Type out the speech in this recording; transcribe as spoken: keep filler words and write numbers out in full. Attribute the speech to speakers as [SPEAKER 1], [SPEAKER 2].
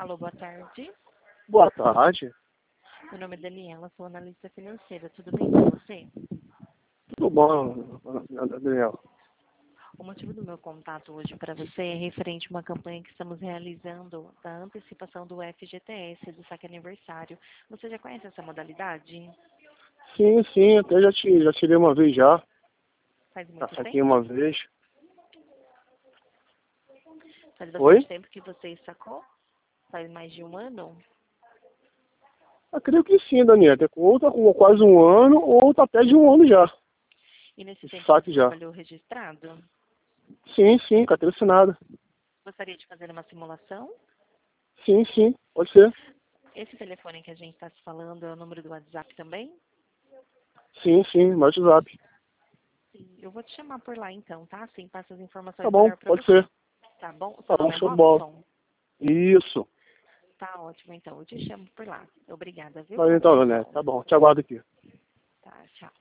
[SPEAKER 1] Alô, boa tarde.
[SPEAKER 2] Boa tarde.
[SPEAKER 1] Meu nome é Daniela, sou analista financeira. Tudo bem com você?
[SPEAKER 2] Tudo bom, Daniel?
[SPEAKER 1] O motivo do meu contato hoje para você é referente a uma campanha que estamos realizando da antecipação do F G T S, do saque aniversário. Você já conhece essa modalidade?
[SPEAKER 2] Sim, sim, até já, te, já tirei uma vez já.
[SPEAKER 1] Faz
[SPEAKER 2] Já
[SPEAKER 1] muito
[SPEAKER 2] saquei
[SPEAKER 1] tempo?
[SPEAKER 2] uma vez.
[SPEAKER 1] Faz bastante
[SPEAKER 2] Oi?
[SPEAKER 1] tempo que você sacou? Faz mais de um ano?
[SPEAKER 2] Eu creio que sim, Daniel. Ou tá com quase um ano, ou tá perto de um ano já.
[SPEAKER 1] E nesse tempo
[SPEAKER 2] Saque
[SPEAKER 1] você
[SPEAKER 2] já.
[SPEAKER 1] trabalhou registrado?
[SPEAKER 2] Sim, sim, carteira assinada.
[SPEAKER 1] Gostaria de fazer uma simulação?
[SPEAKER 2] Sim, sim, pode ser.
[SPEAKER 1] Esse telefone que a gente está se falando é o número do WhatsApp também?
[SPEAKER 2] Sim, sim, no WhatsApp.
[SPEAKER 1] Sim, eu vou te chamar por lá então, tá? Assim passa as
[SPEAKER 2] Tá
[SPEAKER 1] informações
[SPEAKER 2] bom,
[SPEAKER 1] melhor para
[SPEAKER 2] pode
[SPEAKER 1] você.
[SPEAKER 2] ser.
[SPEAKER 1] Tá bom? O
[SPEAKER 2] Tá
[SPEAKER 1] seu
[SPEAKER 2] bom,
[SPEAKER 1] nome é
[SPEAKER 2] show de bola.
[SPEAKER 1] Robson?
[SPEAKER 2] Isso.
[SPEAKER 1] Tá ótimo, então. Eu te chamo por lá. Obrigada, viu?
[SPEAKER 2] Mas
[SPEAKER 1] Boa
[SPEAKER 2] então,
[SPEAKER 1] tarde,
[SPEAKER 2] Daniel,
[SPEAKER 1] então.
[SPEAKER 2] tá bom, te aguardo aqui.
[SPEAKER 1] Tá, tchau.